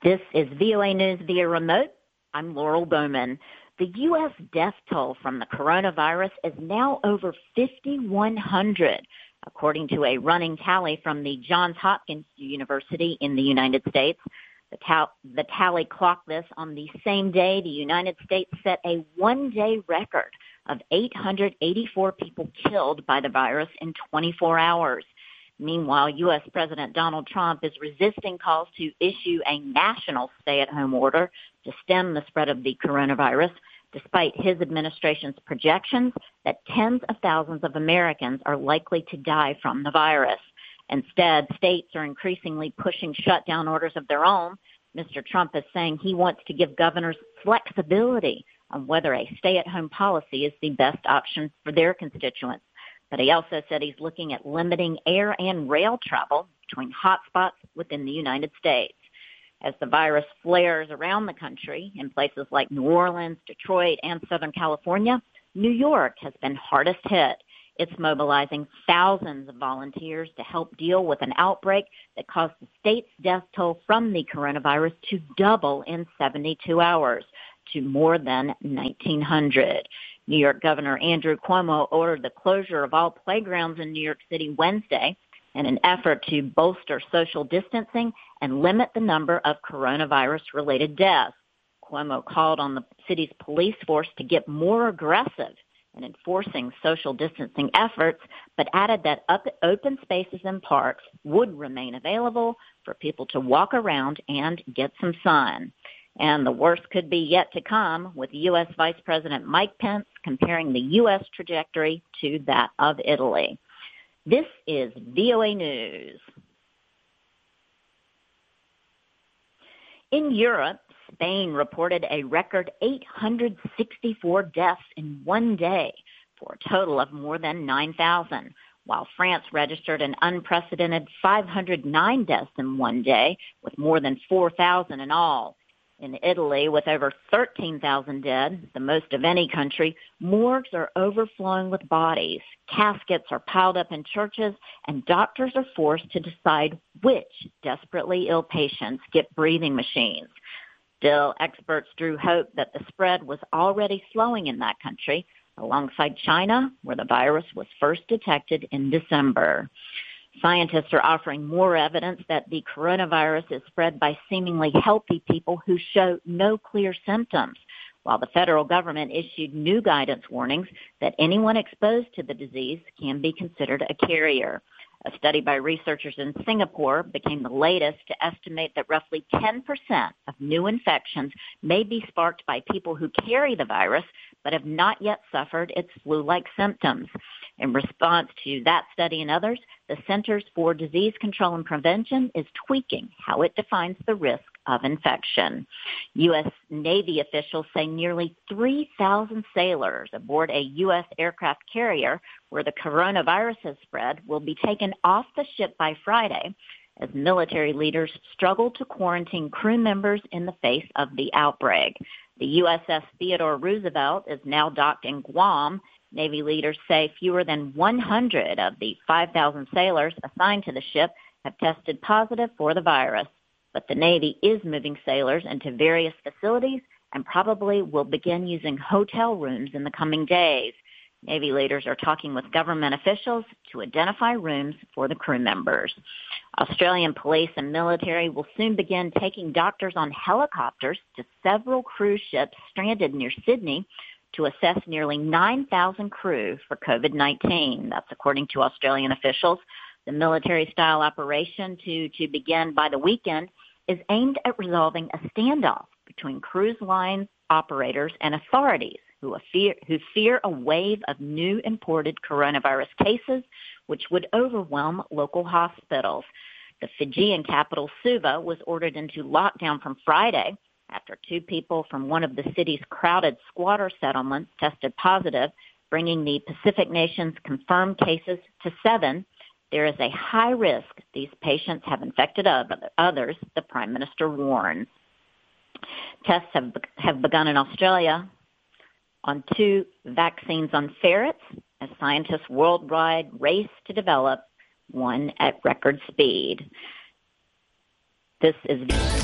This is VOA News via remote. I'm Laurel Bowman. The U.S. death toll from the coronavirus is now over 5,100, according to a running tally from the Johns Hopkins University in the United States. The tally clocked this on the same day the United States set a one-day record of 884 people killed by the virus in 24 hours. Meanwhile, U.S. President Donald Trump is resisting calls to issue a national stay-at-home order to stem the spread of the coronavirus, despite his administration's projections that tens of thousands of Americans are likely to die from the virus. Instead, states are increasingly pushing shutdown orders of their own. Mr. Trump is saying he wants to give governors flexibility on whether a stay-at-home policy is the best option for their constituents. But he also said he's looking at limiting air and rail travel between hotspots within the United States. As the virus flares around the country in places like New Orleans, Detroit, and Southern California, New York has been hardest hit. It's mobilizing thousands of volunteers to help deal with an outbreak that caused the state's death toll from the coronavirus to double in 72 hours to more than 1,900. New York Governor Andrew Cuomo ordered the closure of all playgrounds in New York City Wednesday in an effort to bolster social distancing and limit the number of coronavirus-related deaths. Cuomo called on the city's police force to get more aggressive in enforcing social distancing efforts, but added that open spaces and parks would remain available for people to walk around and get some sun. And the worst could be yet to come, with U.S. Vice President Mike Pence comparing the U.S. trajectory to that of Italy. This is VOA News. In Europe, Spain reported a record 864 deaths in one day for a total of more than 9,000, while France registered an unprecedented 509 deaths in one day, with more than 4,000 in all. In Italy, with over 13,000 dead, the most of any country, morgues are overflowing with bodies. Caskets are piled up in churches, and doctors are forced to decide which desperately ill patients get breathing machines. Still, experts drew hope that the spread was already slowing in that country, alongside China, where the virus was first detected in December. Scientists are offering more evidence that the coronavirus is spread by seemingly healthy people who show no clear symptoms, while the federal government issued new guidance warnings that anyone exposed to the disease can be considered a carrier. A study by researchers in Singapore became the latest to estimate that roughly 10% of new infections may be sparked by people who carry the virus but have not yet suffered its flu-like symptoms. In response to that study and others, the Centers for Disease Control and Prevention is tweaking how it defines the risk of infection. U.S. Navy officials say nearly 3,000 sailors aboard a U.S. aircraft carrier where the coronavirus has spread will be taken off the ship by Friday as military leaders struggle to quarantine crew members in the face of the outbreak. The USS Theodore Roosevelt is now docked in Guam. Navy leaders say fewer than 100 of the 5,000 sailors assigned to the ship have tested positive for the virus. But the Navy is moving sailors into various facilities and probably will begin using hotel rooms in the coming days. Navy leaders are talking with government officials to identify rooms for the crew members. Australian police and military will soon begin taking doctors on helicopters to several cruise ships stranded near Sydney to assess nearly 9,000 crew for COVID-19. That's according to Australian officials. The military-style operation to begin by the weekend is aimed at resolving a standoff between cruise line operators and authorities who fear a wave of new imported coronavirus cases, which would overwhelm local hospitals. The Fijian capital, Suva, was ordered into lockdown from Friday after two people from one of the city's crowded squatter settlements tested positive, bringing the Pacific nation's confirmed cases to 7. There is a high risk these patients have infected others, the Prime Minister warns. Tests have begun in Australia on 2 vaccines on ferrets as scientists worldwide race to develop one at record speed. This is